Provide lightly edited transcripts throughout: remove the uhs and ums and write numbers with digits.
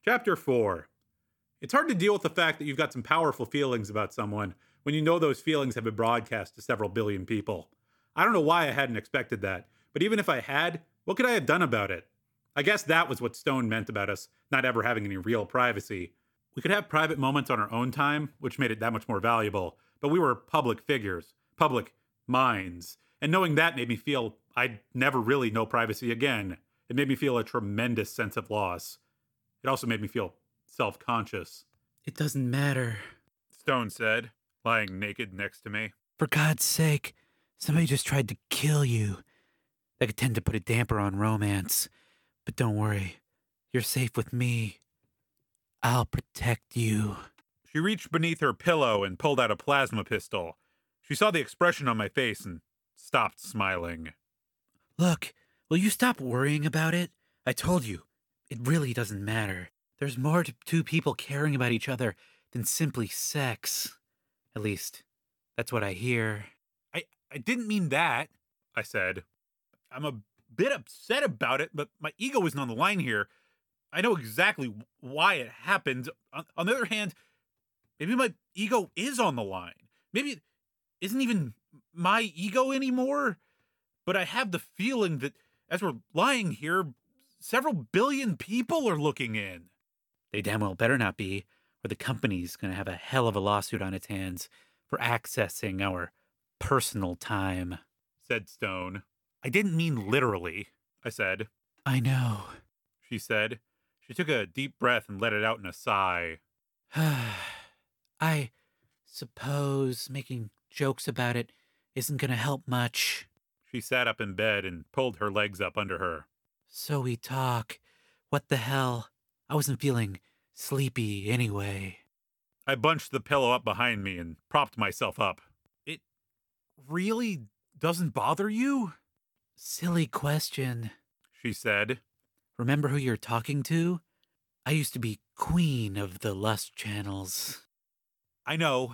Chapter 4. It's hard to deal with the fact that you've got some powerful feelings about someone when you know those feelings have been broadcast to several billion people. I don't know why I hadn't expected that, but even if I had, what could I have done about it? I guess that was what Stone meant about us not ever having any real privacy. We could have private moments on our own time, which made it that much more valuable, but we were public figures, public minds, and knowing that made me feel I'd never really know privacy again. It made me feel a tremendous sense of loss. It also made me feel self-conscious. It doesn't matter. Stone said, lying naked next to me. For God's sake, somebody just tried to kill you. That could tend to put a damper on romance. But don't worry, you're safe with me. I'll protect you. She reached beneath her pillow and pulled out a plasma pistol. She saw the expression on my face and stopped smiling. Look, will you stop worrying about it? I told you, it really doesn't matter. There's more to two people caring about each other than simply sex. At least, that's what I hear. I didn't mean that, I said. I'm a bit upset about it, but my ego isn't on the line here. I know exactly why it happened. On the other hand, maybe my ego is on the line. Maybe it isn't even my ego anymore. But I have the feeling that as we're lying here, several billion people are looking in. They damn well better not be, or the company's gonna have a hell of a lawsuit on its hands for accessing our personal time, said Stone. I didn't mean literally, I said. I know, she said. She took a deep breath and let it out in a sigh. I suppose making jokes about it isn't gonna help much. She sat up in bed and pulled her legs up under her. So we talk. What the hell? I wasn't feeling sleepy anyway. I bunched the pillow up behind me and propped myself up. It really doesn't bother you? Silly question, she said. Remember who you're talking to? I used to be queen of the lust channels. I know.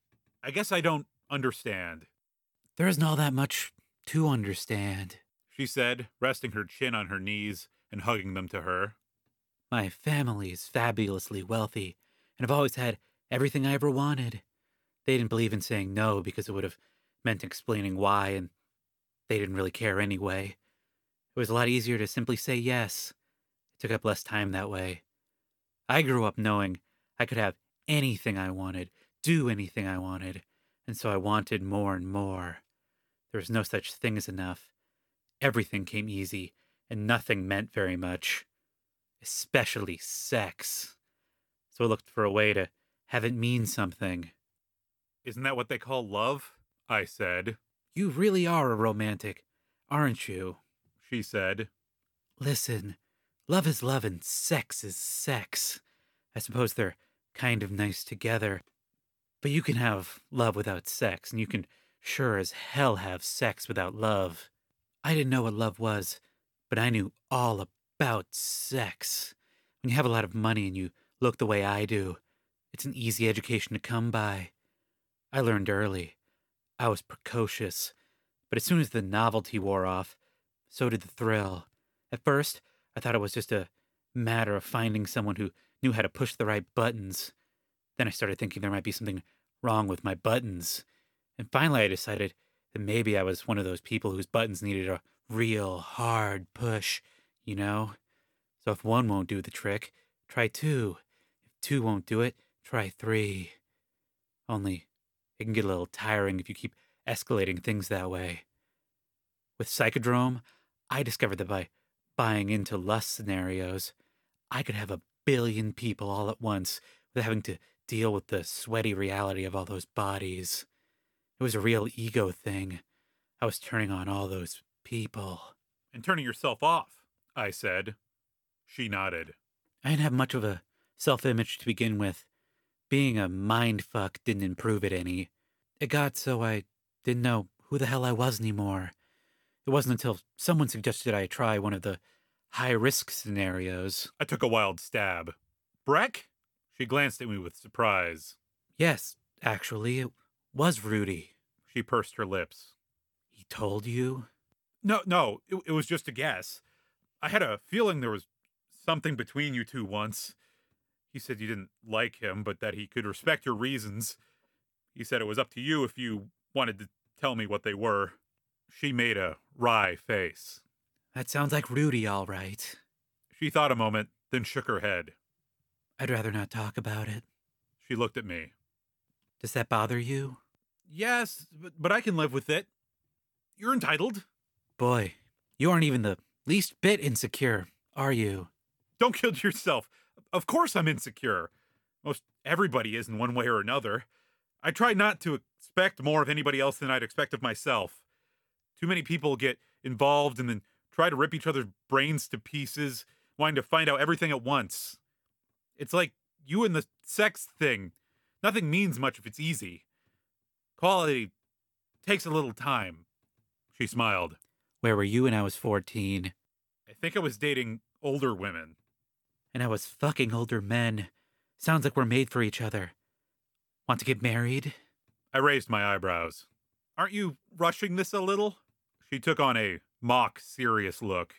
I guess I don't understand. There isn't all that much to understand, she said, resting her chin on her knees and hugging them to her. My family is fabulously wealthy, and I've always had everything I ever wanted. They didn't believe in saying no because it would have meant explaining why, and they didn't really care anyway. It was a lot easier to simply say yes. It took up less time that way. I grew up knowing I could have anything I wanted, do anything I wanted, and so I wanted more and more. There was no such thing as enough. Everything came easy, and nothing meant very much. Especially sex. So I looked for a way to have it mean something. Isn't that what they call love? I said. You really are a romantic, aren't you? She said. Listen, love is love and sex is sex. I suppose they're kind of nice together. But you can have love without sex, and you can sure as hell have sex without love. I didn't know what love was, but I knew all about sex. When you have a lot of money and you look the way I do, it's an easy education to come by. I learned early. I was precocious, but as soon as the novelty wore off, so did the thrill. At first, I thought it was just a matter of finding someone who knew how to push the right buttons. Then I started thinking there might be something wrong with my buttons. And finally I decided that maybe I was one of those people whose buttons needed a real hard push, you know? So if one won't do the trick, try two. If two won't do it, try three. Only, it can get a little tiring if you keep escalating things that way. With Psychodrome, I discovered that by buying into lust scenarios, I could have a billion people all at once without having to deal with the sweaty reality of all those bodies. It was a real ego thing. I was turning on all those people. And turning yourself off, I said. She nodded. I didn't have much of a self-image to begin with. Being a mindfuck didn't improve it any. It got so I didn't know who the hell I was anymore. It wasn't until someone suggested I try one of the high-risk scenarios. I took a wild stab. Breck? She glanced at me with surprise. Yes, actually, it was Rudy. She pursed her lips. He told you? No, it was just a guess. I had a feeling there was something between you two once. He said you didn't like him, but that he could respect your reasons. He said it was up to you if you wanted to tell me what they were. She made a wry face. That sounds like Rudy, all right. She thought a moment, then shook her head. I'd rather not talk about it. She looked at me. Does that bother you? Yes, but I can live with it. You're entitled. Boy, you aren't even the least bit insecure, are you? Don't kill yourself. Of course I'm insecure. Most everybody is in one way or another. I try not to expect more of anybody else than I'd expect of myself. Too many people get involved and then try to rip each other's brains to pieces, wanting to find out everything at once. It's like you and the sex thing. Nothing means much if it's easy. Quality takes a little time. She smiled. Where were you when I was 14? I think I was dating older women. And I was fucking older men. Sounds like we're made for each other. Want to get married? I raised my eyebrows. Aren't you rushing this a little? She took on a mock serious look.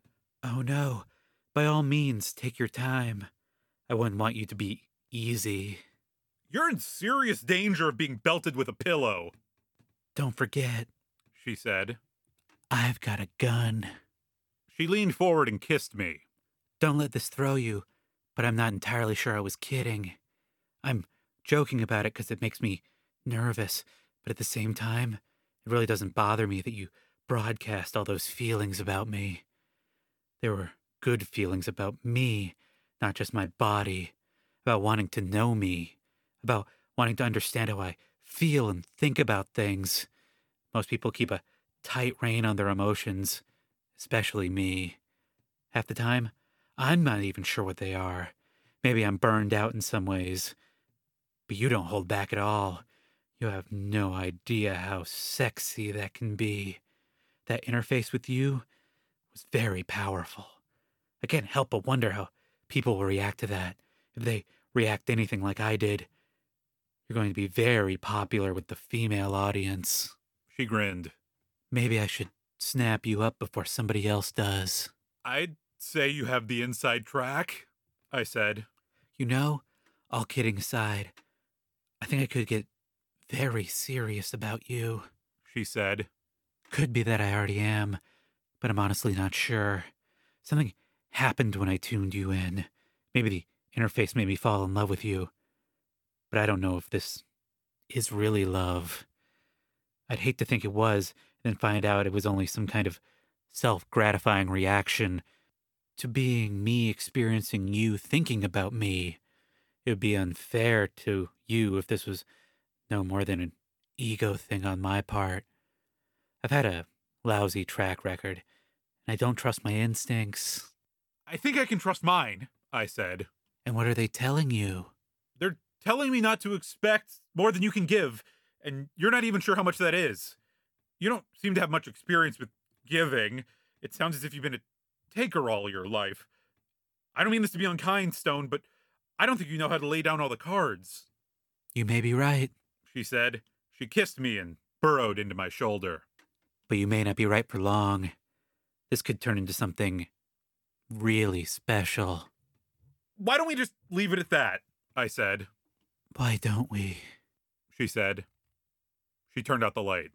Oh no. By all means, take your time. I wouldn't want you to be easy. You're in serious danger of being belted with a pillow. Don't forget, she said. I've got a gun. She leaned forward and kissed me. Don't let this throw you, but I'm not entirely sure I was kidding. I'm joking about it because it makes me nervous, but at the same time, it really doesn't bother me that you broadcast all those feelings about me. There were good feelings about me, not just my body, about wanting to know me, about wanting to understand how I feel and think about things. Most people keep a tight rein on their emotions, especially me. Half the time, I'm not even sure what they are. Maybe I'm burned out in some ways. But you don't hold back at all. You have no idea how sexy that can be. That interface with you was very powerful. I can't help but wonder how people will react to that. If they react anything like I did, you're going to be very popular with the female audience. She grinned. Maybe I should snap you up before somebody else does. I'd say you have the inside track, I said. You know, all kidding aside, I think I could get very serious about you, she said. Could be that I already am, but I'm honestly not sure. Something happened when I tuned you in. Maybe the interface made me fall in love with you. But I don't know if this is really love. I'd hate to think it was, and then find out it was only some kind of self-gratifying reaction to being me experiencing you thinking about me. It would be unfair to you if this was no more than an ego thing on my part. I've had a lousy track record, and I don't trust my instincts. I think I can trust mine, I said. And what are they telling you? They're telling me not to expect more than you can give, and you're not even sure how much that is. You don't seem to have much experience with giving. It sounds as if you've been a taker all your life. I don't mean this to be unkind, Stone, but I don't think you know how to lay down all the cards. You may be right, she said. She kissed me and burrowed into my shoulder. But you may not be right for long. This could turn into something really special. Why don't we just leave it at that? I said. Why don't we? She said. She turned out the light.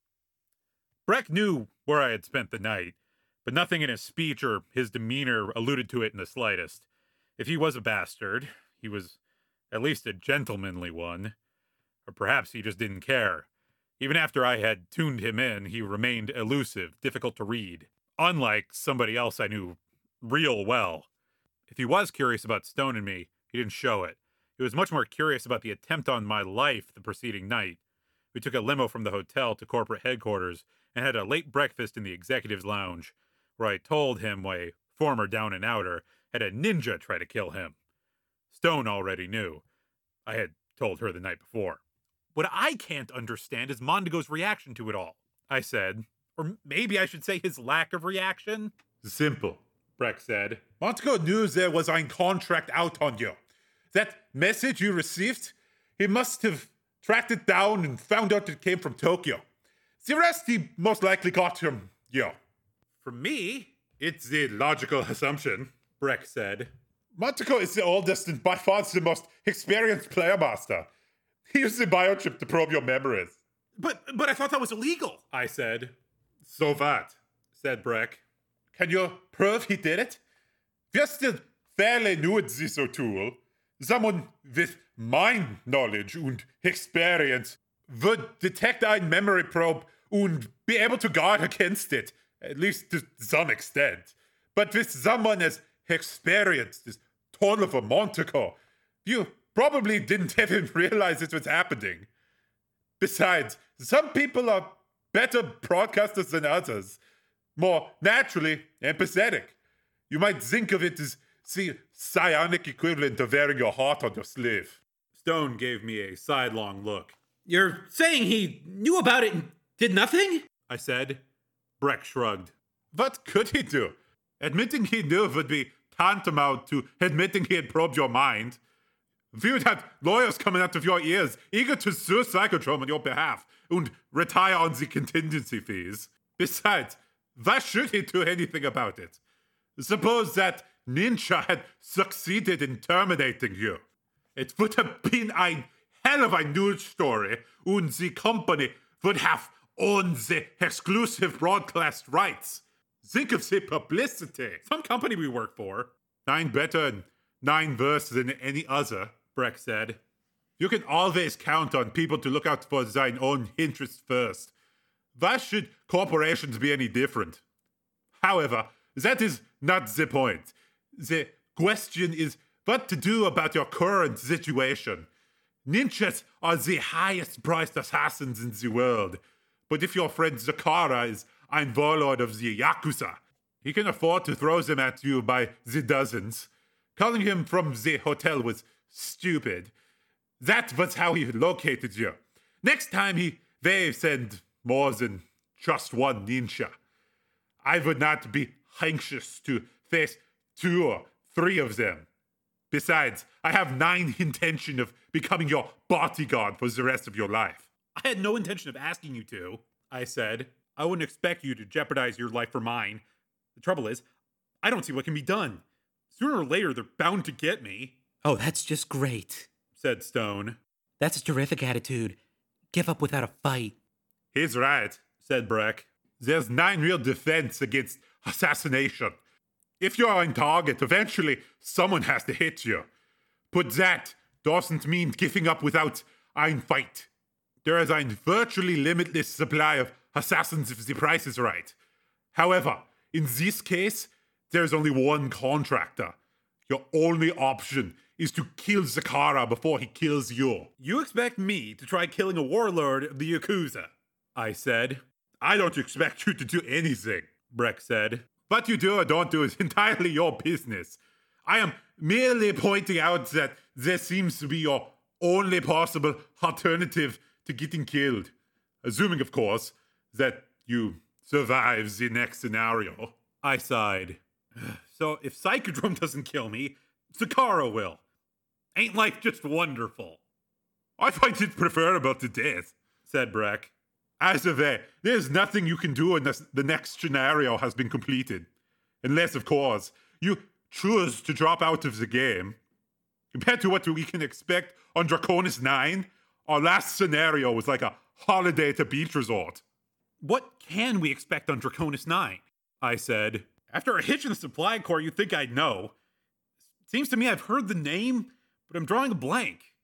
Breck knew where I had spent the night, but nothing in his speech or his demeanor alluded to it in the slightest. If he was a bastard, he was at least a gentlemanly one. Or perhaps he just didn't care. Even after I had tuned him in, he remained elusive, difficult to read, unlike somebody else I knew real well. If he was curious about Stone and me, he didn't show it. He was much more curious about the attempt on my life the preceding night. We took a limo from the hotel to corporate headquarters and had a late breakfast in the executive's lounge, where I told him why a former down and outer had a ninja try to kill him. Stone already knew. I had told her the night before. What I can't understand is Mondigo's reaction to it all, I said. Or maybe I should say his lack of reaction. Simple, Breck said. Mondigo knew there was a contract out on you. That message you received, he must have tracked it down and found out it came from Tokyo. The rest he most likely got from you. From me? It's the logical assumption, Breck said. Montico is the oldest and by far the most experienced player master. He used the biochip to probe your memories. But I thought that was illegal, I said. So what? Said Breck. Can you prove he did it? We're still fairly new at this tool. Someone with mind knowledge and experience would detect a memory probe and be able to guard against it, at least to some extent. But with someone as experienced as Tolliver Montico, you probably didn't even realize it was happening. Besides, some people are better broadcasters than others, more naturally empathetic. You might think of it as the psionic equivalent of wearing your heart on your sleeve. Stone gave me a sidelong look. You're saying he knew about it and did nothing? I said. Breck shrugged. What could he do? Admitting he knew would be tantamount to admitting he had probed your mind. You would have lawyers coming out of your ears, eager to sue Psychodrome on your behalf and retire on the contingency fees. Besides, why should he do anything about it? Suppose that Ninja had succeeded in terminating you. It would have been a hell of a news story, and the company would have owned the exclusive broadcast rights. Think of the publicity. Some company we work for. 9 better and 9 worse than any other, Breck said. You can always count on people to look out for their own interests first. Why should corporations be any different? However, that is not the point. The question is what to do about your current situation. Ninjas are the highest priced assassins in the world. But if your friend Zakara is ein warlord of the Yakuza, he can afford to throw them at you by the dozens. Calling him from the hotel was stupid. That was how he located you. Next time he may send more than just one ninja. I would not be anxious to face 2 or 3 of them. Besides, I have 9 intention of becoming your bodyguard for the rest of your life. I had no intention of asking you to, I said. I wouldn't expect you to jeopardize your life for mine. The trouble is, I don't see what can be done. Sooner or later, they're bound to get me. Oh, that's just great, said Stone. That's a terrific attitude. Give up without a fight. He's right, said Breck. There's 9 real defense against assassination. If you're on target, eventually someone has to hit you. But that doesn't mean giving up without a fight. There is a virtually limitless supply of assassins if the price is right. However, in this case, there's only one contractor. Your only option is to kill Zakara before he kills you. You expect me to try killing a warlord of the Yakuza? I said. I don't expect you to do anything, Breck said. What you do or don't do is entirely your business. I am merely pointing out that there seems to be your only possible alternative to getting killed. Assuming, of course, that you survive the next scenario. I sighed. So if Psychodrome doesn't kill me, Zakara will. Ain't life just wonderful? I find it preferable to death, said Breck. As of that, there's nothing you can do unless the next scenario has been completed. Unless, of course, you choose to drop out of the game. Compared to what we can expect on Draconis 9, our last scenario was like a holiday at a beach resort. What can we expect on Draconis 9? I said. After a hitch in the supply core, you'd think I'd know. Seems to me I've heard the name, but I'm drawing a blank.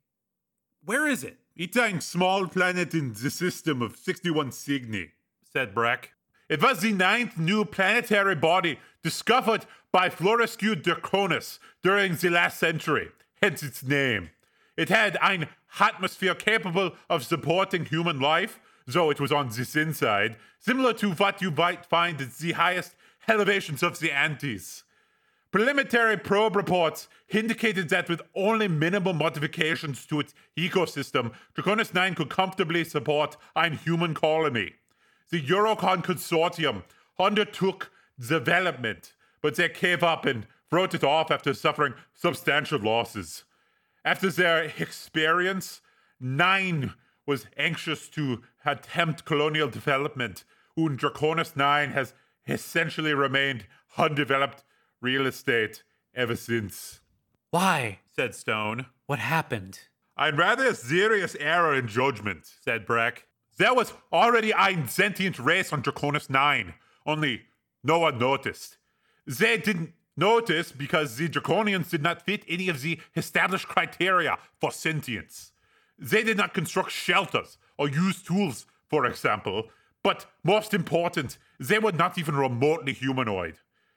Where is it? It's a small planet in the system of 61 Cygni, said Breck. It was the 9th new planetary body discovered by Florescu Draconis during the last century, hence its name. It had an atmosphere capable of supporting human life, though it was on the thin side, similar to what you might find at the highest elevations of the Andes. Preliminary probe reports indicated that with only minimal modifications to its ecosystem, Draconis 9 could comfortably support a human colony. The Eurocon Consortium undertook development, but they gave up and wrote it off after suffering substantial losses. After their experience, 9 was anxious to attempt colonial development, and Draconis 9 has essentially remained undeveloped real estate ever since. Why? said Stone. What happened? Ein rather serious error in judgment, said Breck. There was already ein sentient race on Draconis 9, only no one noticed. They didn't notice because the Draconians did not fit any of the established criteria for sentience. They did not construct shelters or use tools, for example, but most important, they were not even remotely humanoid.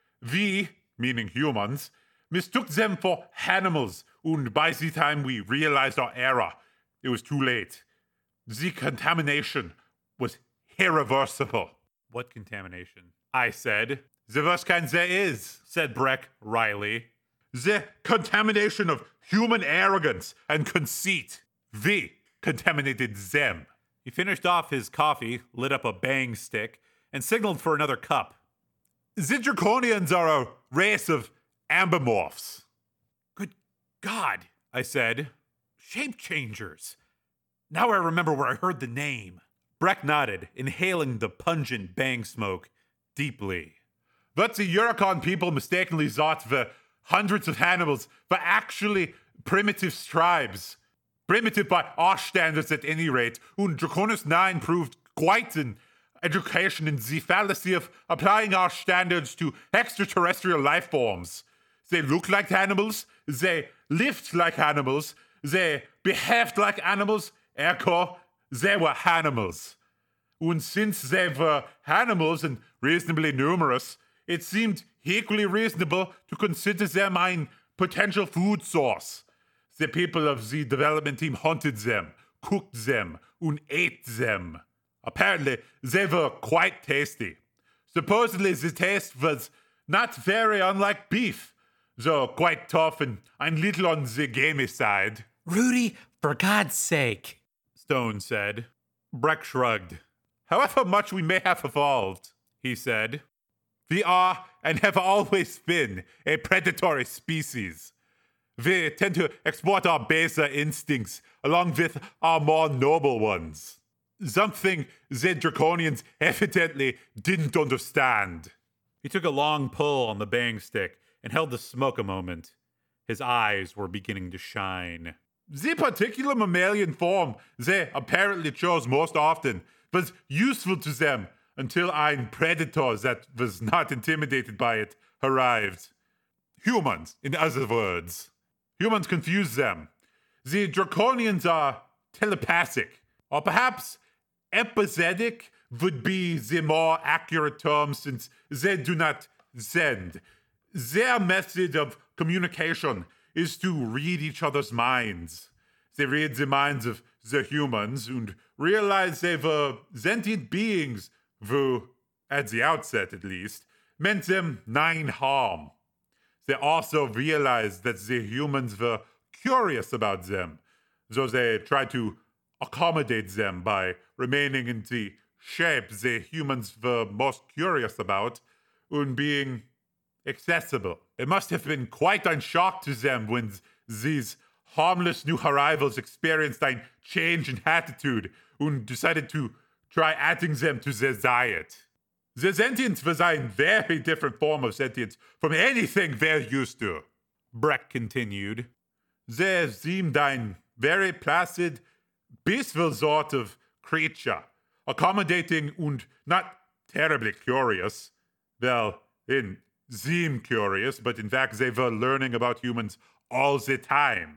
We, meaning humans, mistook them for animals, and by the time we realized our error, it was too late. The contamination was irreversible. What contamination? I said. The worst kind there is, Said Breck wryly. the contamination of human arrogance and conceit. We contaminated them. He finished off his coffee, lit up a bang stick, and signaled for another cup. The Draconians are a race of ambimorphs. Good God, I said. Shape changers. Now I remember where I heard the name. Breck nodded, inhaling the pungent bang smoke deeply. But the Eurocon people mistakenly thought the hundreds of animals were actually primitive tribes. Primitive by our standards at any rate, and Draconis 9 proved quite an education in the fallacy of applying our standards to extraterrestrial life forms. They looked like animals, they lived like animals, they behaved like animals, ergo, they were animals. And since they were animals and reasonably numerous, it seemed equally reasonable to consider them a potential food source. The people of the development team hunted them, cooked them, and ate them. Apparently, they were quite tasty. Supposedly, the taste was not very unlike beef, though quite tough and a little on the gamey side. Rudy, for God's sake. Stone said. Breck shrugged. However much we may have evolved, He said. we are and have always been a predatory species. We tend to exploit our baser instincts along with our more noble ones. Something the Draconians evidently didn't understand. He took a long pull on the bang stick and held the smoke a moment. His eyes were beginning to shine. The particular mammalian form they apparently chose most often was useful to them until ein predator that was not intimidated by it arrived. Humans, in other words. Humans confuse them. The Draconians are telepathic, or perhaps empathetic would be the more accurate term since they do not send. Their method of communication is to read each other's minds. They read the minds of the humans and realize they were sentient beings who, at the outset at least, meant them nine harm. They also realized that the humans were curious about them, so they tried to accommodate them by remaining in the shape the humans were most curious about and being accessible. It must have been quite a shock to them when these harmless new arrivals experienced a change in attitude and decided to try adding them to their diet. The sentience was a very different form of sentience from anything they're used to, Breck continued. They seemed a very placid, peaceful sort of creature, accommodating and not terribly curious. Well, in seem curious, but in fact they were learning about humans all the time.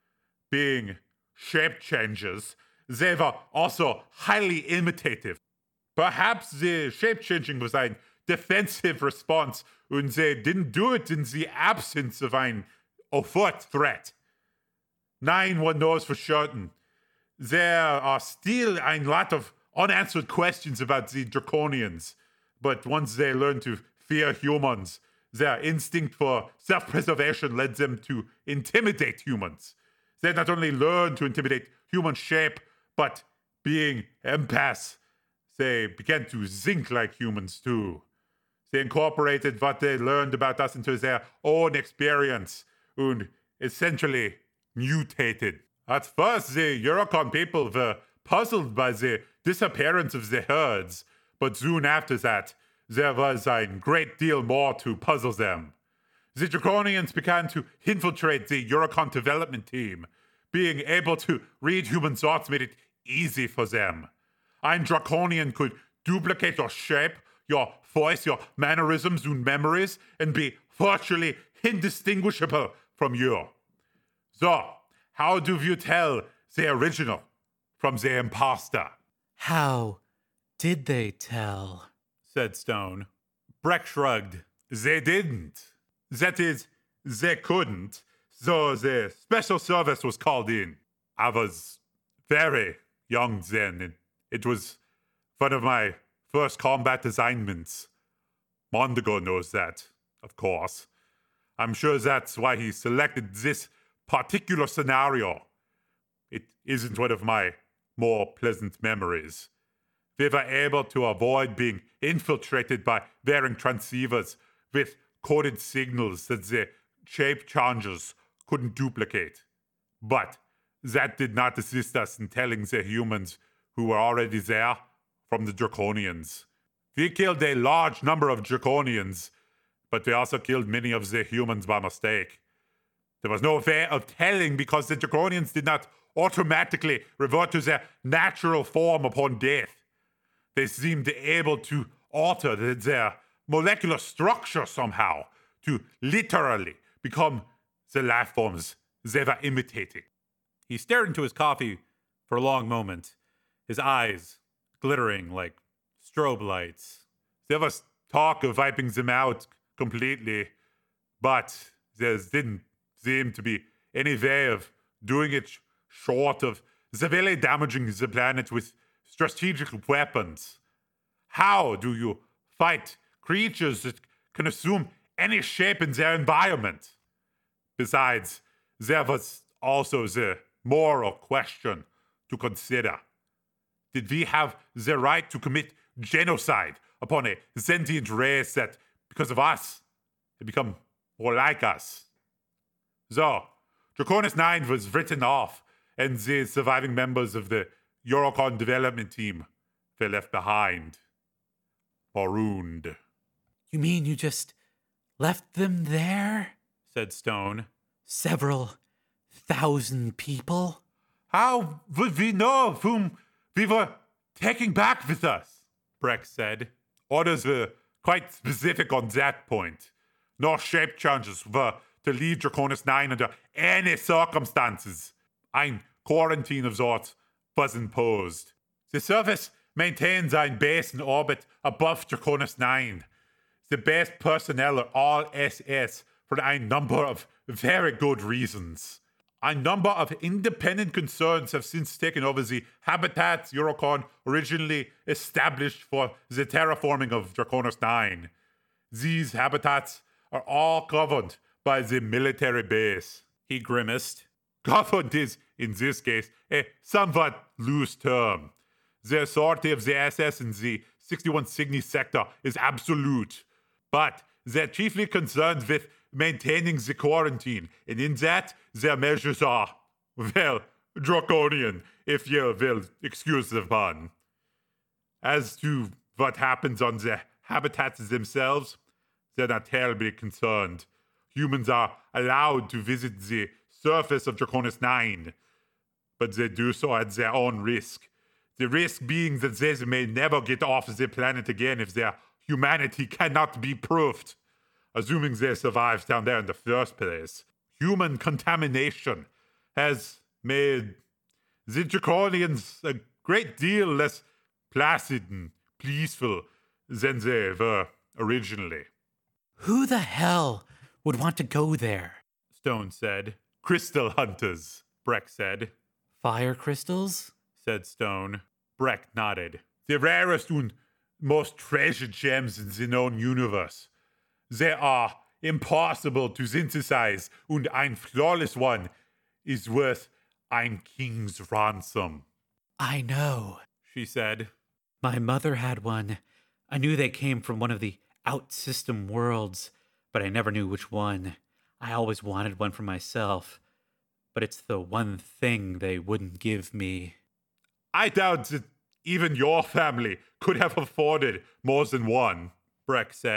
Being shape changers, they were also highly imitative. Perhaps the shape changing was a defensive response, and they didn't do it in the absence of an overt threat. 9-1 knows for certain. There are still a lot of unanswered questions about the Draconians, but once they learn to fear humans, their instinct for self-preservation led them to intimidate humans. They not only learned to intimidate human shape, but being empaths, they began to think like humans too. They incorporated what they learned about us into their own experience and essentially mutated. At first, the Eurocon people were puzzled by the disappearance of the herds, but soon after that, there was a great deal more to puzzle them. the Draconians began to infiltrate the Eurocon development team. Being able to read human thoughts made it easy for them. Ein Draconian could duplicate your shape, your voice, your mannerisms and memories, and be virtually indistinguishable from you. So, how do you tell the original from the imposter? How did they tell? Said Stone. Breck shrugged. They didn't. That is, they couldn't. So the special service was called in. I was very young then, and it was one of my first combat assignments. Mondago knows that, of course. I'm sure that's why he selected this particular scenario. It isn't one of my more pleasant memories. We were able to avoid being infiltrated by varying transceivers with coded signals that the shape changers couldn't duplicate. But that did not assist us in telling the humans who were already there from the Draconians. We killed a large number of Draconians, but we also killed many of the humans by mistake. There was no way of telling because the Draconians did not automatically revert to their natural form upon death. They seemed able to alter their molecular structure somehow to literally become the life forms they were imitating. He stared into his coffee for a long moment, his eyes glittering like strobe lights. There was talk of wiping them out completely, but there didn't seem to be any way of doing it short of severely damaging the planet with strategic weapons. How do you fight creatures that can assume any shape in their environment? Besides, there was also the moral question to consider. Did we have the right to commit genocide upon a sentient race that, because of us, had become more like us? So, Draconis 9 was written off, and the surviving members of the Eurocon development team were left behind. Marooned. You mean you just left them there? Said Stone. Several thousand people? How would we know whom we were taking back with us? Breck said. Orders were quite specific on that point. No shape changes were to leave Draconis 9 under any circumstances. Ein quarantine of sorts was imposed. The service maintains ein base in orbit above Draconis 9. The base personnel are all SS for a number of very good reasons. A number of independent concerns have since taken over the habitats Eurocon originally established for the terraforming of Draconis 9. These habitats are all governed by the military base. He grimaced. Governed is, in this case, a somewhat loose term. The authority of the SS in the 61 Cygni sector is absolute, but they're chiefly concerned with maintaining the quarantine, and in that, their measures are, well, draconian, if you will excuse the pun. As to what happens on the habitats themselves, they're not terribly concerned. Humans are allowed to visit the surface of Draconis 9, but they do so at their own risk. The risk being that they may never get off the planet again if their humanity cannot be proved. Assuming they survived down there in the first place. Human contamination has made the Draconians a great deal less placid and peaceful than they were originally. Who the hell would want to go there? Stone said. Crystal hunters, Breck said. Fire crystals? Said Stone. Breck nodded. The rarest and most treasured gems in the known universe. They are impossible to synthesize, and ein flawless one is worth ein king's ransom. I know, she said. My mother had one. I knew they came from one of the out-system worlds, but I never knew which one. I always wanted one for myself, but it's the one thing they wouldn't give me. I doubt that even your family could have afforded more than one, Breck said.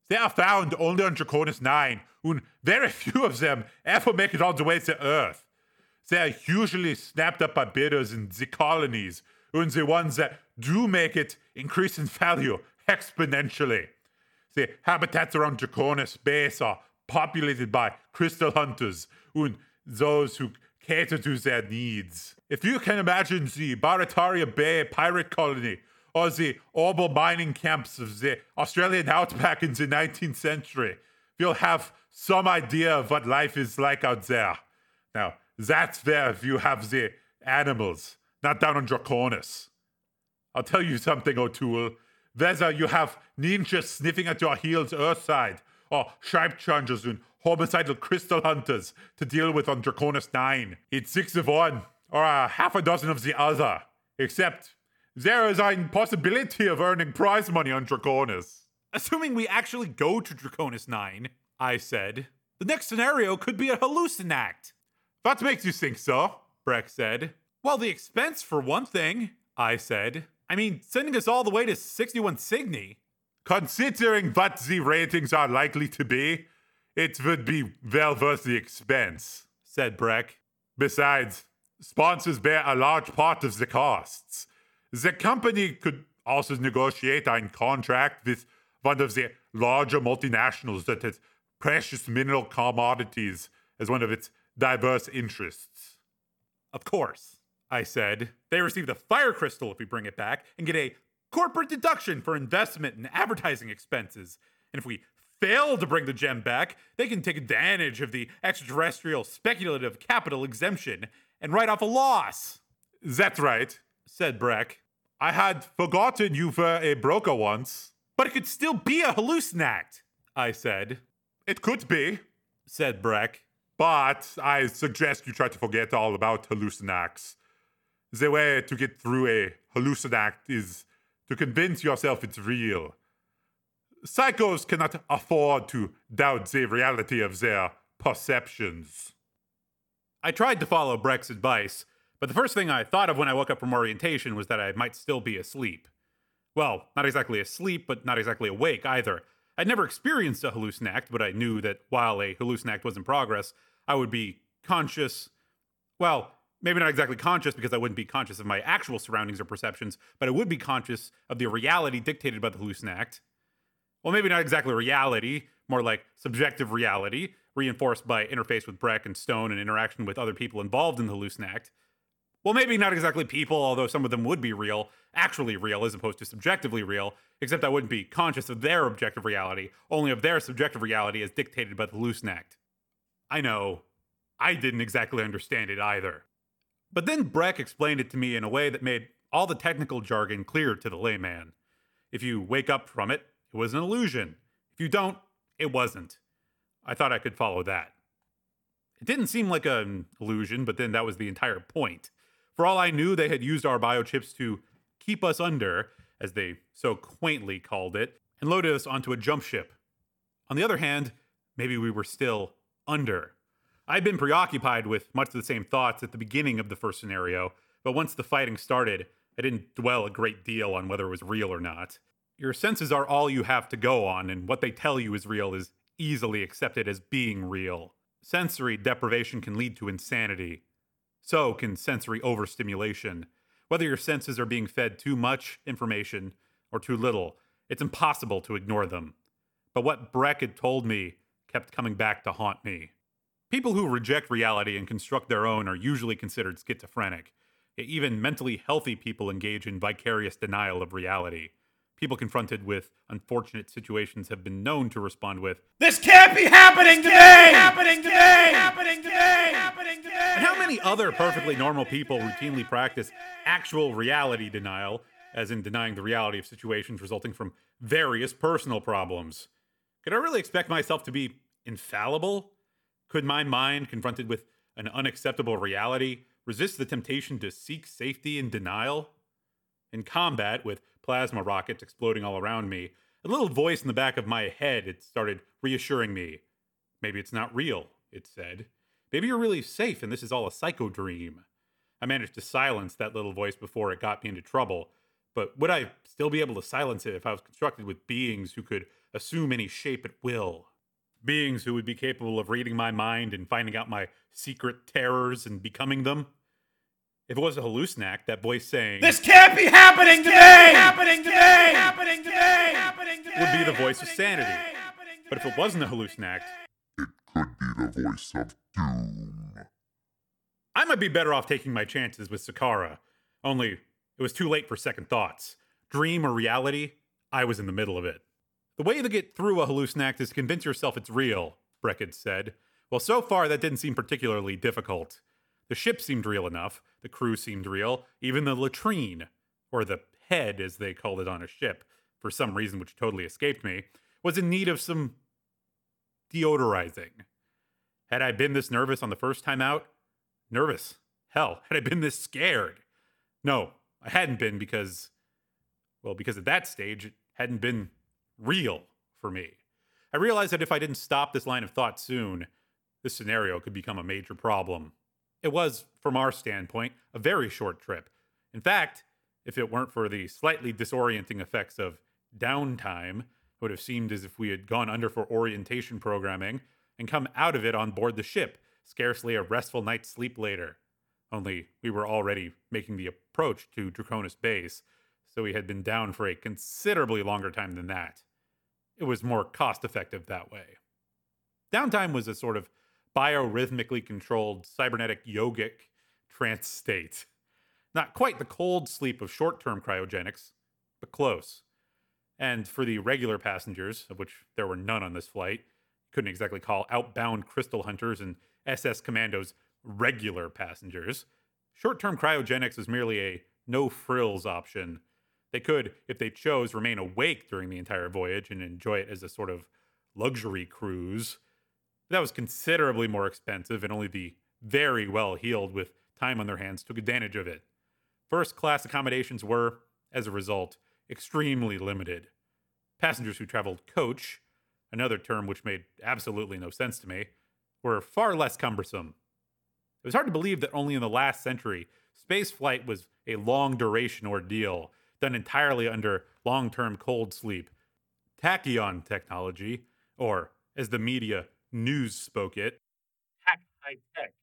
They are found only on Draconis 9, and very few of them ever make it all the way to Earth. They are usually snapped up by bidders in the colonies, and the ones that do make it increase in value exponentially. The habitats around Draconis base are populated by crystal hunters and those who cater to their needs. If you can imagine the Barataria Bay pirate colony or the orbital mining camps of the Australian outback in the 19th century, you'll have some idea of what life is like out there. Now, that's where if you have the animals, not down on Draconis. I'll tell you something, O'Toole. Whether you have ninjas sniffing at your heels Earthside, or sharp chargers and homicidal crystal hunters to deal with on Draconis 9, it's 6 of one, or a half a dozen of the other. Except, there is a possibility of earning prize money on Draconis. Assuming we actually go to Draconis 9, I said, the next scenario could be a hallucinact. What makes you think so? Breck said. Well, the expense for one thing, I said. I mean, sending us all the way to 61 Cygni. Considering what the ratings are likely to be, it would be well worth the expense, said Breck. Besides, sponsors bear a large part of the costs. The company could also negotiate a contract with one of the larger multinationals that has precious mineral commodities as one of its diverse interests. Of course, I said. They receive the fire crystal if we bring it back and get a corporate deduction for investment and advertising expenses. And if we fail to bring the gem back, they can take advantage of the extraterrestrial speculative capital exemption and write off a loss. That's right, said Breck. I had forgotten you were a broker once. But it could still be a hallucinact, I said. It could be, said Breck. But I suggest you try to forget all about hallucinacts. The way to get through a hallucinact is to convince yourself it's real. Psychos cannot afford to doubt the reality of their perceptions. I tried to follow Breck's advice, but the first thing I thought of when I woke up from orientation was that I might still be asleep. Well, not exactly asleep, but not exactly awake either. I'd never experienced a hallucinact, but I knew that while a hallucinact was in progress, I would be conscious. Well, maybe not exactly conscious because I wouldn't be conscious of my actual surroundings or perceptions, but I would be conscious of the reality dictated by the hallucinact. Well, maybe not exactly reality, more like subjective reality, reinforced by interface with Breck and Stone and interaction with other people involved in the hallucinact. Well, maybe not exactly people, although some of them would be real, actually real as opposed to subjectively real, except I wouldn't be conscious of their objective reality, only of their subjective reality as dictated by the hallucinact. I know, I didn't exactly understand it either. But then Breck explained it to me in a way that made all the technical jargon clear to the layman. If you wake up from it, it was an illusion. If you don't, it wasn't. I thought I could follow that. It didn't seem like an illusion, but then that was the entire point. For all I knew, they had used our biochips to keep us under, as they so quaintly called it, and loaded us onto a jump ship. On the other hand, maybe we were still under. I'd been preoccupied with much of the same thoughts at the beginning of the first scenario, but once the fighting started, I didn't dwell a great deal on whether it was real or not. Your senses are all you have to go on, and what they tell you is real is easily accepted as being real. Sensory deprivation can lead to insanity. So can sensory overstimulation. Whether your senses are being fed too much information or too little, it's impossible to ignore them. But what Breck had told me kept coming back to haunt me. People who reject reality and construct their own are usually considered schizophrenic. Even mentally healthy people engage in vicarious denial of reality. People confronted with unfortunate situations have been known to respond with, "This can't be happening to me! Happening to me! Happening to me! Happening to me!" And how many other perfectly normal people routinely practice actual reality denial, as in denying the reality of situations resulting from various personal problems? Could I really expect myself to be infallible? Could my mind, confronted with an unacceptable reality, resist the temptation to seek safety in denial? In combat, with plasma rockets exploding all around me, a little voice in the back of my head had started reassuring me. Maybe it's not real, it said. Maybe you're really safe and this is all a psycho dream. I managed to silence that little voice before it got me into trouble, but would I still be able to silence it if I was constructed with beings who could assume any shape at will. Beings who would be capable of reading my mind and finding out my secret terrors and becoming them. If it was a hallucinact, that voice saying, "This can't be happening to me! Happening to me! Happening to me! Happening to me!" would be the voice of sanity. But if it wasn't a hallucinact, It could be the voice of doom. I might be better off taking my chances with Sakara. Only, it was too late for second thoughts. Dream or reality, I was in the middle of it. The way to get through a hallucinact is to convince yourself it's real, Breckett said. Well, so far that didn't seem particularly difficult. The ship seemed real enough, the crew seemed real, even the latrine, or the head as they called it on a ship, for some reason which totally escaped me, was in need of some deodorizing. Had I been this nervous on the first time out? Nervous? Hell, had I been this scared? No, I hadn't been because at that stage, it hadn't been real for me. I realized that if I didn't stop this line of thought soon, this scenario could become a major problem. It was, from our standpoint, a very short trip. In fact, if it weren't for the slightly disorienting effects of downtime, it would have seemed as if we had gone under for orientation programming and come out of it on board the ship, scarcely a restful night's sleep later. Only we were already making the approach to Draconis Base, so we had been down for a considerably longer time than that. It was more cost-effective that way. Downtime was a sort of biorhythmically controlled cybernetic yogic trance state. Not quite the cold sleep of short-term cryogenics, but close. And for the regular passengers, of which there were none on this flight, couldn't exactly call outbound Crystal Hunters and SS Commandos regular passengers, short-term cryogenics was merely a no-frills option. They could, if they chose, remain awake during the entire voyage and enjoy it as a sort of luxury cruise. That was considerably more expensive, and only the very well-heeled with time on their hands took advantage of it. First-class accommodations were, as a result, extremely limited. Passengers who traveled coach, another term which made absolutely no sense to me, were far less cumbersome. It was hard to believe that only in the last century, space flight was a long-duration ordeal, done entirely under long-term cold sleep. Tachyon technology, or as the media news spoke it, Hack High Tech,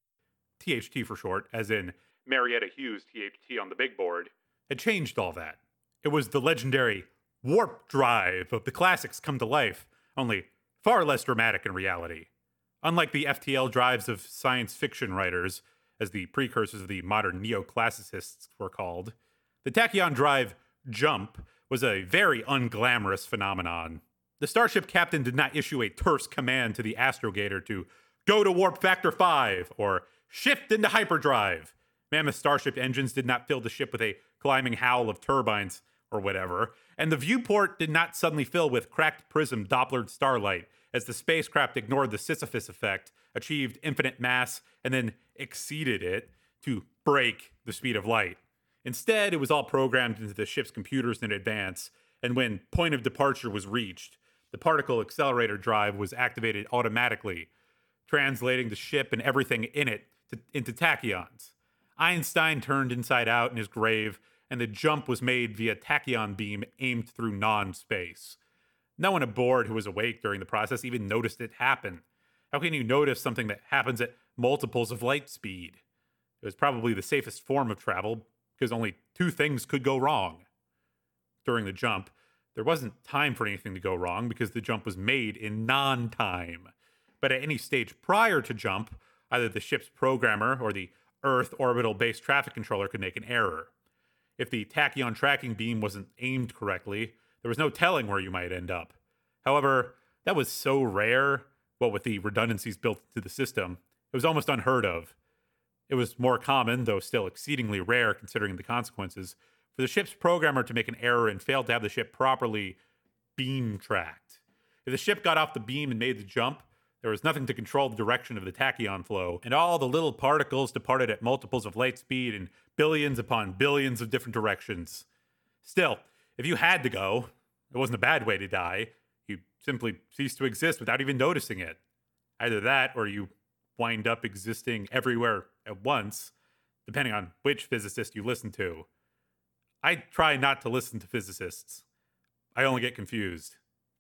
THT for short, as in Marietta Hughes THT on the big board, had changed all that. It was the legendary warp drive of the classics come to life, only far less dramatic in reality. Unlike the FTL drives of science fiction writers, as the precursors of the modern neoclassicists were called, the Tachyon drive jump was a very unglamorous phenomenon. The starship captain did not issue a terse command to the astrogator to go to warp factor 5 or shift into hyperdrive. Mammoth starship engines did not fill the ship with a climbing howl of turbines or whatever, and the viewport did not suddenly fill with cracked prism Dopplered starlight as the spacecraft ignored the Sisyphus effect, achieved infinite mass, and then exceeded it to break the speed of light. Instead, it was all programmed into the ship's computers in advance, and when point of departure was reached, the particle accelerator drive was activated automatically, translating the ship and everything in it into tachyons. Einstein turned inside out in his grave, and the jump was made via tachyon beam aimed through non-space. No one aboard who was awake during the process even noticed it happen. How can you notice something that happens at multiples of light speed? It was probably the safest form of travel, because only two things could go wrong. During the jump, there wasn't time for anything to go wrong because the jump was made in non-time. But at any stage prior to jump, either the ship's programmer or the Earth Orbital Base Traffic Controller could make an error. If the tachyon tracking beam wasn't aimed correctly, there was no telling where you might end up. However, that was so rare, what with the redundancies built into the system, it was almost unheard of. It was more common, though still exceedingly rare considering the consequences, for the ship's programmer to make an error and fail to have the ship properly beam tracked. If the ship got off the beam and made the jump, there was nothing to control the direction of the tachyon flow, and all the little particles departed at multiples of light speed in billions upon billions of different directions. Still, if you had to go, it wasn't a bad way to die. You simply ceased to exist without even noticing it. Either that, or you wind up existing everywhere at once, depending on which physicist you listen to. I try not to listen to physicists. I only get confused.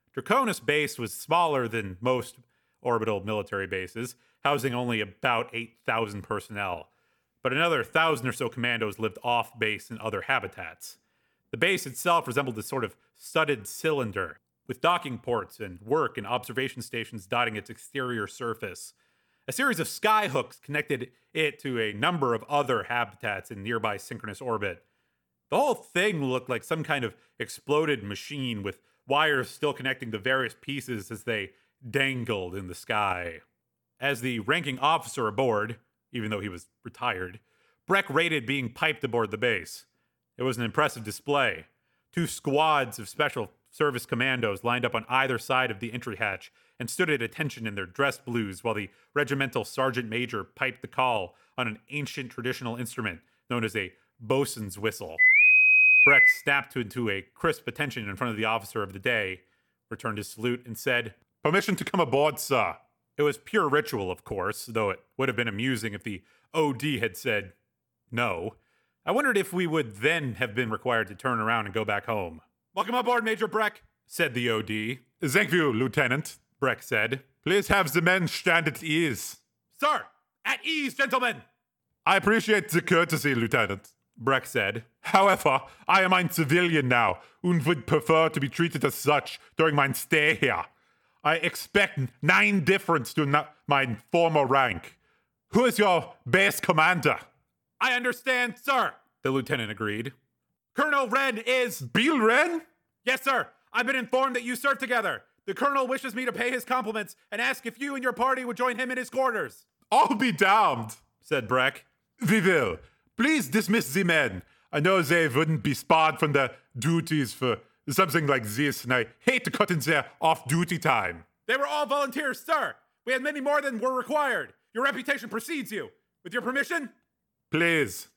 Draconis Base was smaller than most orbital military bases, housing only about 8,000 personnel, but another 1,000 or so commandos lived off base in other habitats. The base itself resembled a sort of studded cylinder, with docking ports and work and observation stations dotting its exterior surface. A series of skyhooks connected it to a number of other habitats in nearby synchronous orbit. The whole thing looked like some kind of exploded machine with wires still connecting the various pieces as they dangled in the sky. As the ranking officer aboard, even though he was retired, Breck rated being piped aboard the base. It was an impressive display. 2 squads of special service commandos lined up on either side of the entry hatch and stood at attention in their dress blues while the regimental sergeant major piped the call on an ancient traditional instrument known as a bosun's whistle. Breck snapped into a crisp attention in front of the officer of the day, returned his salute, and said, "Permission to come aboard, sir." It was pure ritual, of course, though it would have been amusing if the OD had said no. I wondered if we would then have been required to turn around and go back home. "Welcome aboard, Major Breck," said the OD. "Thank you, Lieutenant," Breck said. "Please have the men stand at ease." "Sir, at ease, gentlemen." "I appreciate the courtesy, Lieutenant," Breck said. "However, I am a civilian now and would prefer to be treated as such during my stay here. I expect 9 difference to my former rank. Who is your base commander?" "I understand, sir," the lieutenant agreed. "Colonel Wren is—" "Bill Wren?" "Yes, sir. I've been informed that you serve together. The colonel wishes me to pay his compliments and ask if you and your party would join him in his quarters." "I'll be damned," said Breck. "We will. Please dismiss the men. I know they wouldn't be spared from their duties for something like this, and I hate to cut in their off-duty time." "They were all volunteers, sir. We had many more than were required. Your reputation precedes you. With your permission?" "Please."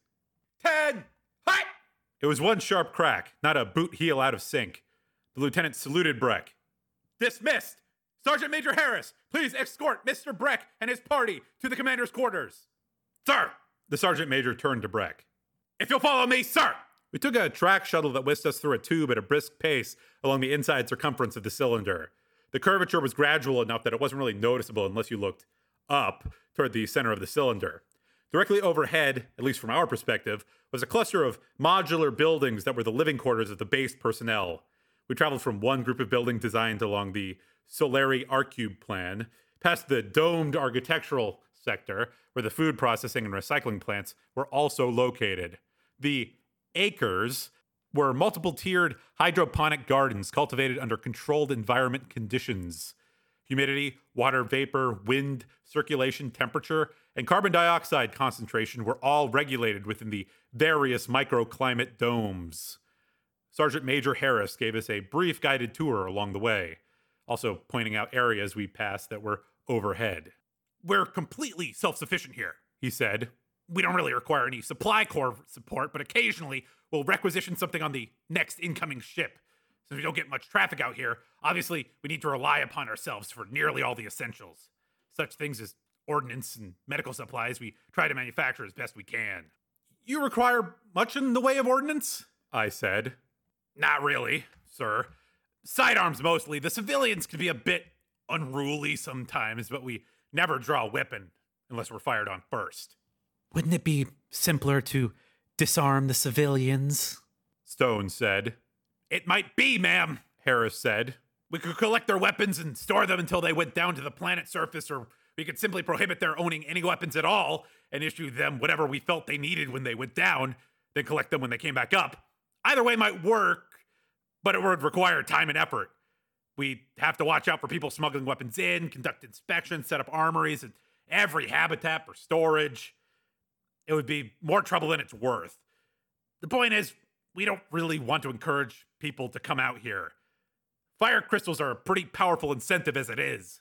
10. Hi! It was one sharp crack, not a boot heel out of sync. The lieutenant saluted Breck. "Dismissed! Sergeant Major Harris, please escort Mr. Breck and his party to the commander's quarters." "Sir!" The sergeant major turned to Breck. "If you'll follow me, sir!" We took a track shuttle that whisked us through a tube at a brisk pace along the inside circumference of the cylinder. The curvature was gradual enough that it wasn't really noticeable unless you looked up toward the center of the cylinder. Directly overhead, at least from our perspective, was a cluster of modular buildings that were the living quarters of the base personnel. We traveled from one group of buildings designed along the Solari Arcube plan, past the domed architectural sector, where the food processing and recycling plants were also located. The acres were multiple-tiered hydroponic gardens cultivated under controlled environment conditions. Humidity, water vapor, wind, circulation, temperature, and carbon dioxide concentration were all regulated within the various microclimate domes. Sergeant Major Harris gave us a brief guided tour along the way, also pointing out areas we passed that were overhead. "We're completely self-sufficient here," he said. "We don't really require any supply corps support, but occasionally we'll requisition something on the next incoming ship. Since we don't get much traffic out here, obviously we need to rely upon ourselves for nearly all the essentials. Such things as ordnance and medical supplies we try to manufacture as best we can." "You require much in the way of ordnance?" I said. "Not really, sir. Sidearms mostly. The civilians can be a bit unruly sometimes, but we never draw a weapon unless we're fired on first." Wouldn't it be simpler to disarm the civilians? Stone said. "It might be, ma'am," Harris said. "We could collect their weapons and store them until they went down to the planet's surface, or we could simply prohibit their owning any weapons at all and issue them whatever we felt they needed when they went down, then collect them when they came back up. Either way might work, but it would require time and effort. We'd have to watch out for people smuggling weapons in, conduct inspections, set up armories at every habitat for storage. It would be more trouble than it's worth. The point is, we don't really want to encourage people to come out here. Fire crystals are a pretty powerful incentive as it is.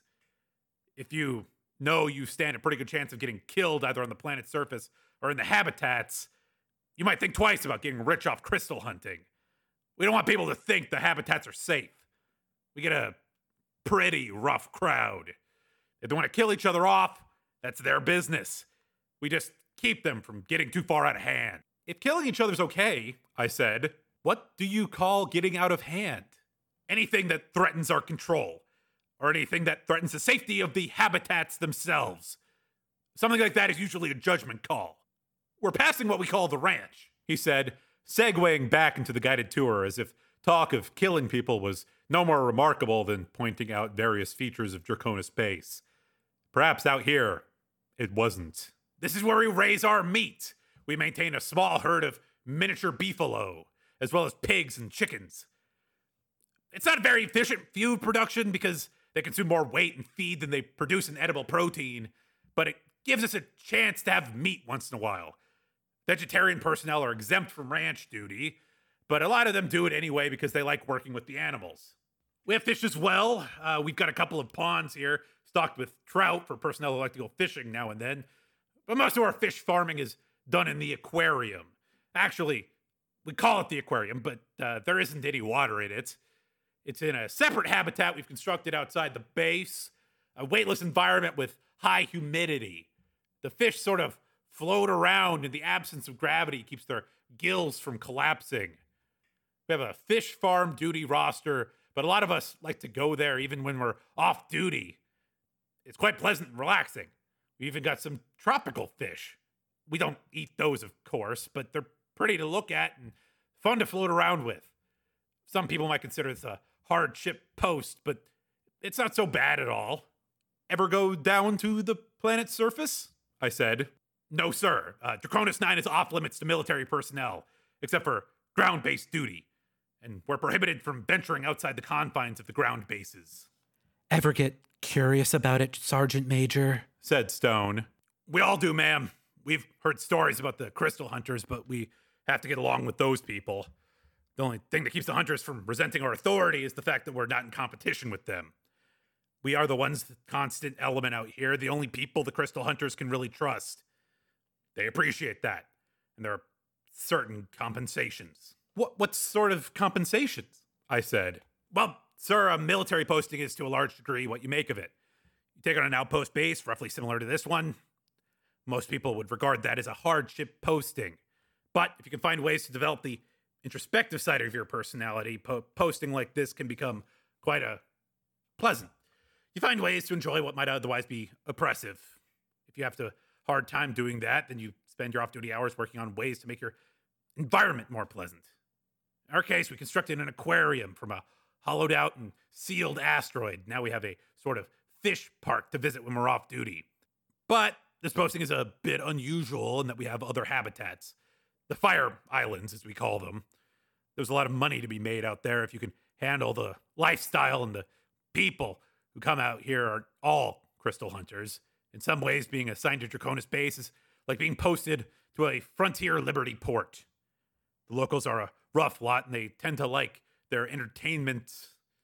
If you know you stand a pretty good chance of getting killed either on the planet's surface or in the habitats, you might think twice about getting rich off crystal hunting. We don't want people to think the habitats are safe. We get a pretty rough crowd. If they want to kill each other off, that's their business. We just keep them from getting too far out of hand." "If killing each other's okay," I said, "what do you call getting out of hand?" anything that threatens our control, or anything that threatens the safety of the habitats themselves. Something like that is usually a judgment call. We're passing what we call the ranch, he said, segueing back into the guided tour as if talk of killing people was no more remarkable than pointing out various features of Draconis Base. Perhaps out here, it wasn't. This is where we raise our meat. We maintain a small herd of miniature beefalo, as well as pigs and chickens. It's not a very efficient food production because they consume more weight and feed than they produce in edible protein, but it gives us a chance to have meat once in a while. Vegetarian personnel are exempt from ranch duty, but a lot of them do it anyway because they like working with the animals. We have fish as well. We've got a couple of ponds here stocked with trout for personnel who like to go fishing now and then. But most of our fish farming is done in the aquarium. Actually, we call it the aquarium, but there isn't any water in it. It's in a separate habitat we've constructed outside the base, a weightless environment with high humidity. The fish sort of float around in the absence of gravity, keeps their gills from collapsing. We have a fish farm duty roster, but a lot of us like to go there even when we're off duty. It's quite pleasant and relaxing. We even got some tropical fish. We don't eat those, of course, but they're pretty to look at and fun to float around with. Some people might consider this a hardship post, but it's not so bad at all. Ever go down to the planet's surface? I said. No, sir. Draconis 9 is off limits to military personnel, except for ground-based duty, and we're prohibited from venturing outside the confines of the ground bases. Ever get curious about it, Sergeant Major? Said Stone. We all do, ma'am. We've heard stories about the crystal hunters, but we have to get along with those people. The only thing that keeps the hunters from resenting our authority is the fact that we're not in competition with them. We are the ones, the constant element out here, the only people the crystal hunters can really trust. They appreciate that, and there are certain compensations. What sort of compensations? I said. Well, sir, a military posting is to a large degree what you make of it. You take on an outpost base, roughly similar to this one. Most people would regard that as a hardship posting. But if you can find ways to develop the introspective side of your personality, posting like this can become quite pleasant. You find ways to enjoy what might otherwise be oppressive. If you have a hard time doing that, then you spend your off-duty hours working on ways to make your environment more pleasant. In our case, we constructed an aquarium from a hollowed out and sealed asteroid. Now we have a sort of fish park to visit when we're off duty. But this posting is a bit unusual in that we have other habitats. The fire islands, as we call them. There's a lot of money to be made out there if you can handle the lifestyle, and the people who come out here are all crystal hunters. In some ways, being assigned to Draconis Base is like being posted to a frontier liberty port. The locals are a rough lot, and they tend to like their entertainment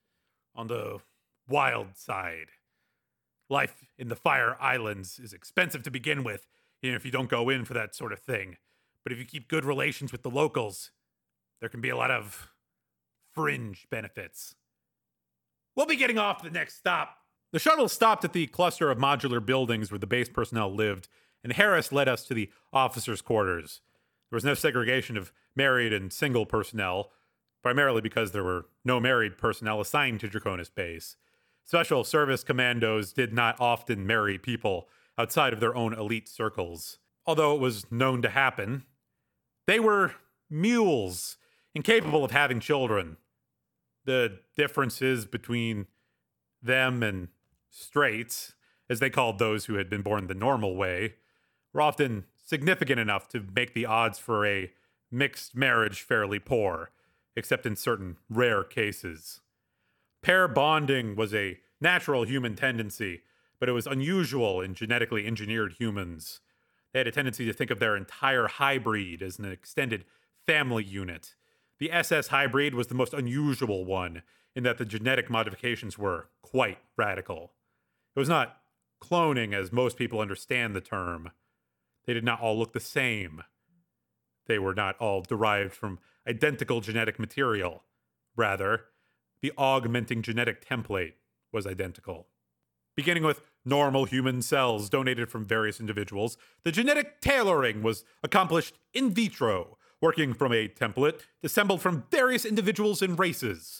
on the wild side. Life in the Fire Islands is expensive to begin with, even if you don't go in for that sort of thing. But if you keep good relations with the locals, there can be a lot of fringe benefits. We'll be getting off the next stop. The shuttle stopped at the cluster of modular buildings where the base personnel lived, and Harris led us to the officers' quarters. There was no segregation of married and single personnel, primarily because there were no married personnel assigned to Draconis Base. Special service commandos did not often marry people outside of their own elite circles, although it was known to happen. They were mules, incapable of having children. The differences between them and straights, as they called those who had been born the normal way, were often significant enough to make the odds for a mixed marriage fairly poor, except in certain rare cases. Pair bonding was a natural human tendency, but it was unusual in genetically engineered humans. They had a tendency to think of their entire hybrid as an extended family unit. The SS hybrid was the most unusual one, in that the genetic modifications were quite radical. It was not cloning as most people understand the term. They did not all look the same. They were not all derived from identical genetic material. Rather, the augmenting genetic template was identical. Beginning with normal human cells donated from various individuals, the genetic tailoring was accomplished in vitro, working from a template assembled from various individuals and races.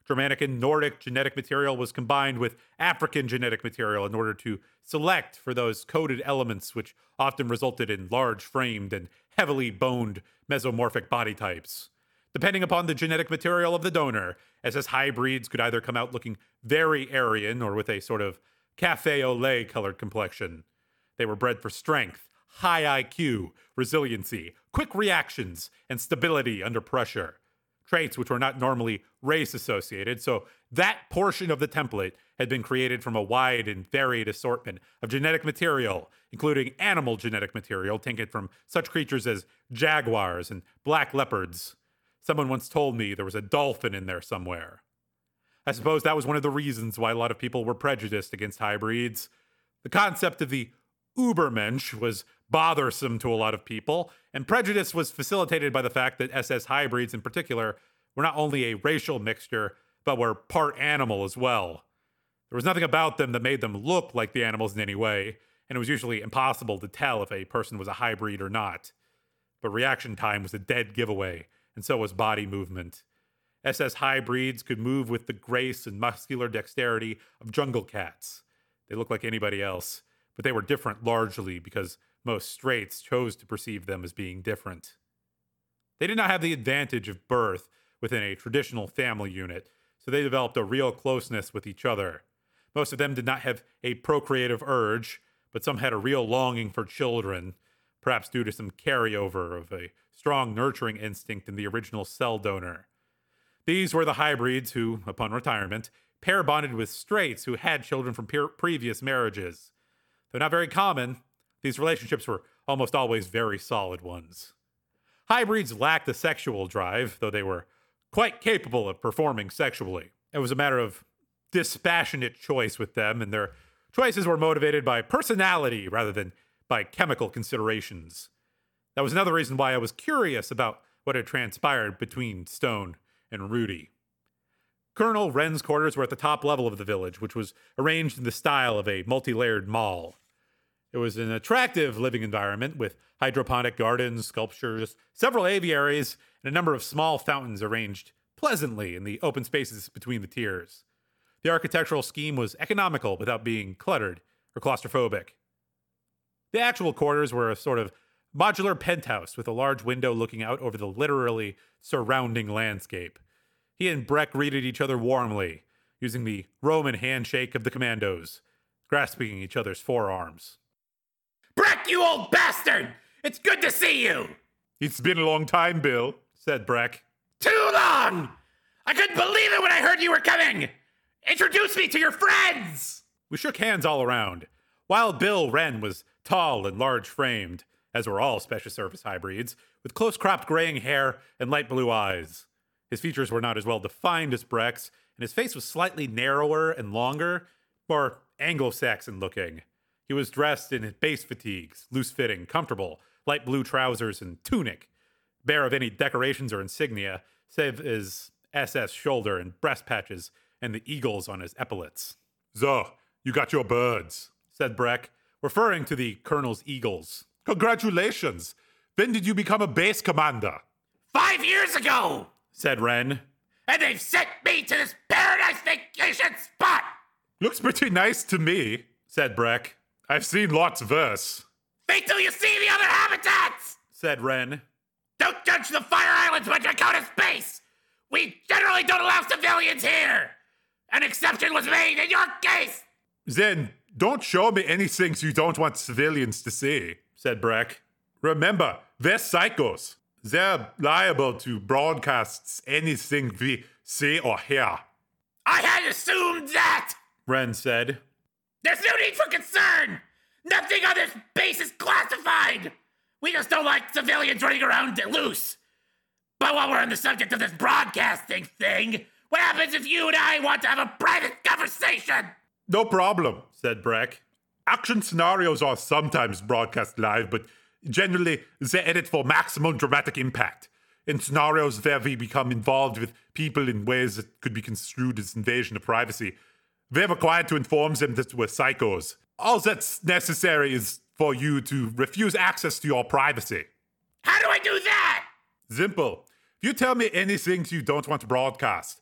Germanic and Nordic genetic material was combined with African genetic material in order to select for those coded elements, which often resulted in large-framed and heavily boned mesomorphic body types. Depending upon the genetic material of the donor, SS hybrids could either come out looking very Aryan or with a sort of cafe au lait colored complexion. They were bred for strength, high IQ, resiliency, quick reactions, and stability under pressure. Traits which were not normally race associated, so that portion of the template had been created from a wide and varied assortment of genetic material, including animal genetic material taken from such creatures as jaguars and black leopards. Someone once told me there was a dolphin in there somewhere. I suppose that was one of the reasons why a lot of people were prejudiced against hybrids. The concept of the Übermensch was bothersome to a lot of people, and prejudice was facilitated by the fact that SS hybrids in particular were not only a racial mixture, but were part animal as well. There was nothing about them that made them look like the animals in any way, and it was usually impossible to tell if a person was a hybrid or not. But reaction time was a dead giveaway, and so was body movement. SS hybrids could move with the grace and muscular dexterity of jungle cats. They looked like anybody else, but they were different largely because most straights chose to perceive them as being different. They did not have the advantage of birth within a traditional family unit, so they developed a real closeness with each other. Most of them did not have a procreative urge, but some had a real longing for children, perhaps due to some carryover of a strong nurturing instinct in the original cell donor. These were the hybrids who, upon retirement, pair bonded with straights who had children from previous marriages. Though not very common, these relationships were almost always very solid ones. Hybrids lacked the sexual drive, though they were quite capable of performing sexually. It was a matter of dispassionate choice with them, and their choices were motivated by personality rather than by chemical considerations. That was another reason why I was curious about what had transpired between Stone and Rudy. Colonel Wren's quarters were at the top level of the village, which was arranged in the style of a multi-layered mall. It was an attractive living environment with hydroponic gardens, sculptures, several aviaries, and a number of small fountains arranged pleasantly in the open spaces between the tiers. The architectural scheme was economical without being cluttered or claustrophobic. The actual quarters were a sort of modular penthouse with a large window looking out over the literally surrounding landscape. He and Breck greeted each other warmly, using the Roman handshake of the commandos, grasping each other's forearms. Breck, you old bastard! It's good to see you! It's been a long time, Bill, said Breck. Too long! I couldn't believe it when I heard you were coming! Introduce me to your friends! We shook hands all around. Wild Bill Wren was tall and large-framed, as were all Special Service hybrids, with close-cropped graying hair and light blue eyes. His features were not as well defined as Breck's, and his face was slightly narrower and longer, more Anglo-Saxon looking. He was dressed in base fatigues, loose-fitting, comfortable, light blue trousers and tunic, bare of any decorations or insignia, save his SS shoulder and breast patches and the eagles on his epaulets. So, you got your birds, said Breck, referring to the colonel's eagles. Congratulations! When did you become a base commander? 5 years ago, said Wren. And they've sent me to this paradise vacation spot! Looks pretty nice to me, said Breck. I've seen lots worse. Wait till you see the other habitats! Said Wren. Don't judge the Fire Islands by Dakota space! We generally don't allow civilians here! An exception was made in your case! Then, don't show me any things you don't want civilians to see, said Breck. Remember, they're psychos. They're liable to broadcast anything we see or hear. I had assumed that, Wren said. There's no need for concern! Nothing on this base is classified! We just don't like civilians running around loose. But while we're on the subject of this broadcasting thing, what happens if you and I want to have a private conversation? No problem, said Breck. Action scenarios are sometimes broadcast live, but generally they edit for maximum dramatic impact. In scenarios where we become involved with people in ways that could be construed as invasion of privacy, we're required to inform them that we're psychos. All that's necessary is for you to refuse access to your privacy. How do I do that? Simple. If you tell me anything you don't want to broadcast,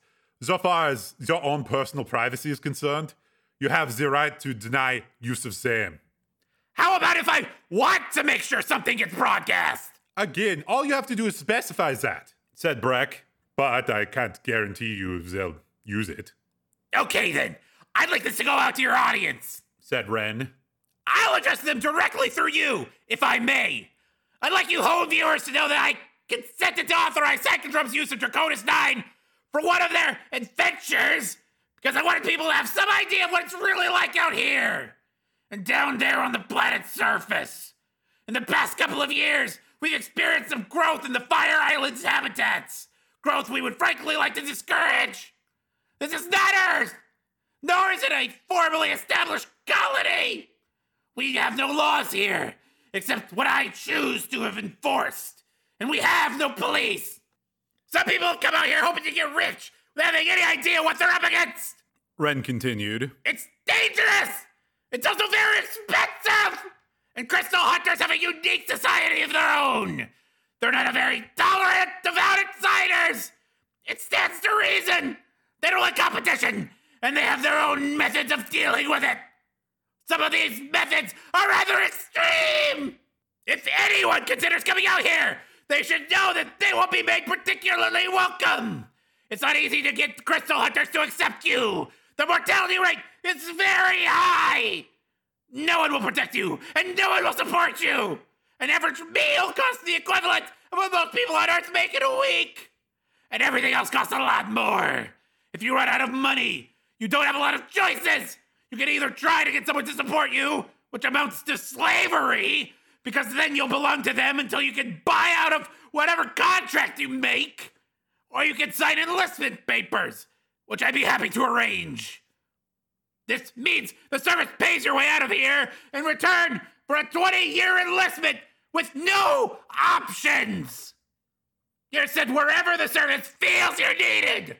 So far as your own personal privacy is concerned, you have the right to deny use of same. How about if I want to make sure something gets broadcast? Again, all you have to do is specify that, said Breck. But I can't guarantee you they'll use it, Okay then, I'd like this to go out to your audience. said Ren. I'll address them directly through you, if I may. I'd like you home viewers to know that I consented to authorize Psychodrom's use of Draconis 9 for one of their adventures, because I wanted people to have some idea of what it's really like out here and down there on the planet's surface. In the past couple of years, we've experienced some growth in the Fire Island's habitats. Growth we would frankly like to discourage. This is not Earth, nor is it a formally established colony. We have no laws here, except what I choose to have enforced. And we have no police. Some people have come out here hoping to get rich without having any idea what they're up against. Ren continued. It's dangerous. It's also very expensive. And crystal hunters have a unique society of their own. They're not a very tolerant, devout outsiders. It stands to reason. They don't like competition, and they have their own methods of dealing with it. Some of these methods are rather extreme. If anyone considers coming out here, they should know that they won't be made particularly welcome. It's not easy to get crystal hunters to accept you. The mortality rate is very high. No one will protect you, and no one will support you. An average meal costs the equivalent of what most people on Earth make in a week. And everything else costs a lot more. If you run out of money, you don't have a lot of choices. You can either try to get someone to support you, which amounts to slavery, because then you'll belong to them until you can buy out of whatever contract you make, or you can sign enlistment papers, which I'd be happy to arrange. This means the service pays your way out of here in return for a 20-year enlistment with no options. You're sent wherever the service feels you're needed.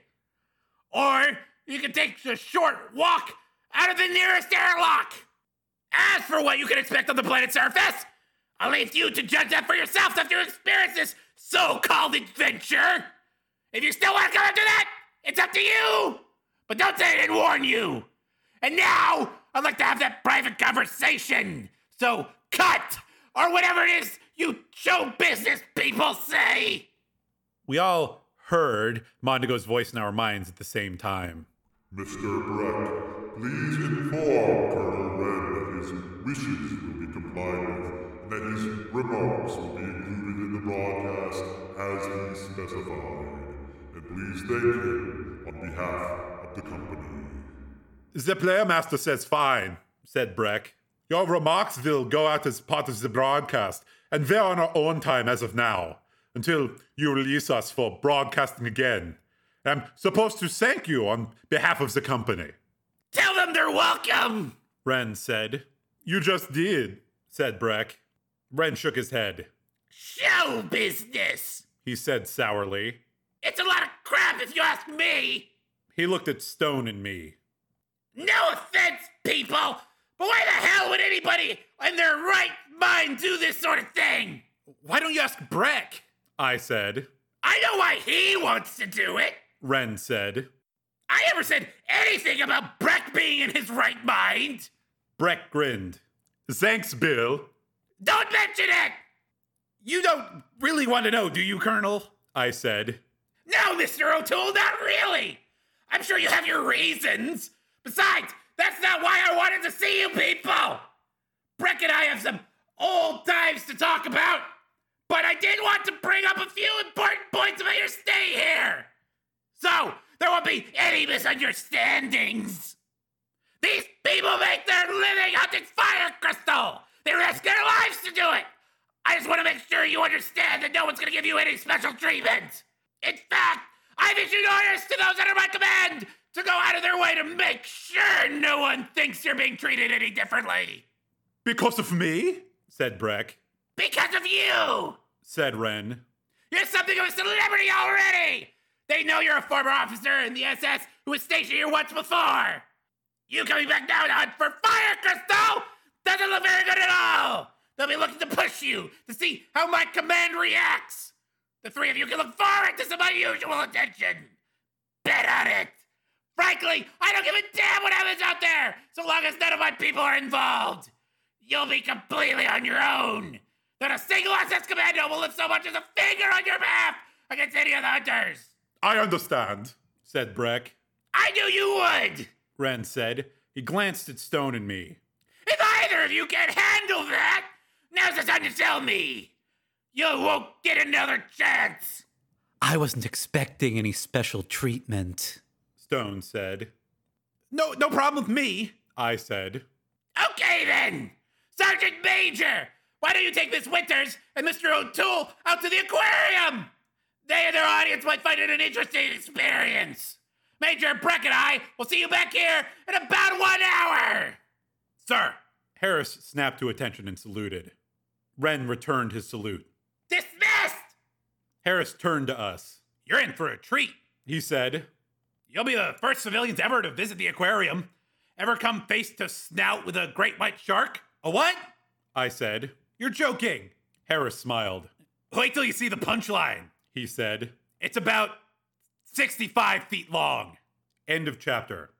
Or you can take a short walk out of the nearest airlock. As for what you can expect on the planet's surface, I'll leave you to judge that for yourself after you experience this so-called adventure. If you still want to come after that, it's up to you. But don't say I didn't warn you. And now, I'd like to have that private conversation. So, cut! Or whatever it is you show business people say. We all heard Mondigo's voice in our minds at the same time. Mr. Breck, please inform Colonel Ren that his wishes will be complied with, and that his remarks will be included in the broadcast as he specified. And please thank him on behalf of the company. The player master says fine, said Breck. Your remarks will go out as part of the broadcast, and we're on our own time as of now, until you release us for broadcasting again. I'm supposed to thank you on behalf of the company. Tell them they're welcome. Ren said. You just did, Said Breck. Ren shook his head. Show business. He said sourly. It's a lot of crap if you ask me. He looked at Stone and me. No offense, people, but why the hell would anybody in their right mind do this sort of thing? Why don't you ask Breck? I said. I know why he wants to do it. Ren said. I never said anything about Breck being in his right mind. Breck grinned. Thanks, Bill. Don't mention it. You don't really want to know, do you, Colonel? I said. No, Mr. O'Toole, not really. I'm sure you have your reasons. Besides, that's not why I wanted to see you people. Breck and I have some old times to talk about, but I did want to bring up a few important points about your stay here. So, there won't be any misunderstandings. These people make their living hunting fire crystal. They risk their lives to do it. I just want to make sure you understand that no one's going to give you any special treatment. In fact, I've issued orders to those under my command to go out of their way to make sure no one thinks you're being treated any differently. Because of me? Said Breck. Because of you. Said Ren. You're something of a celebrity already. They know you're a former officer in the SS who was stationed here once before. You coming back now to hunt for fire crystal doesn't look very good at all. They'll be looking to push you to see how my command reacts. The three of you can look forward to some unusual attention. bet on it. Frankly, I don't give a damn what happens out there, so long as none of my people are involved. You'll be completely on your own. Not a single SS commando will lift so much as a finger on your behalf against any of the hunters. I understand. said Breck. I knew you would. Ren said. He glanced at Stone and me. If either of you can't handle that, now's the time to tell me. You won't get another chance. I wasn't expecting any special treatment. Stone said. No problem with me. I said. Okay then. Sergeant Major, why don't you take Miss Winters and Mr. O'Toole out to the aquarium? They and their audience might find it an interesting experience. Major Breck and I will see you back here in about 1 hour. Sir. Harris snapped to attention and saluted. Ren returned his salute. Dismissed! Harris turned to us. You're in for a treat. He said. You'll be the first civilians ever to visit the aquarium. Ever come face to snout with a great white shark? A what? I said. You're joking. Harris smiled. Wait till you see the punchline. He said. It's about 65 feet long. End of chapter.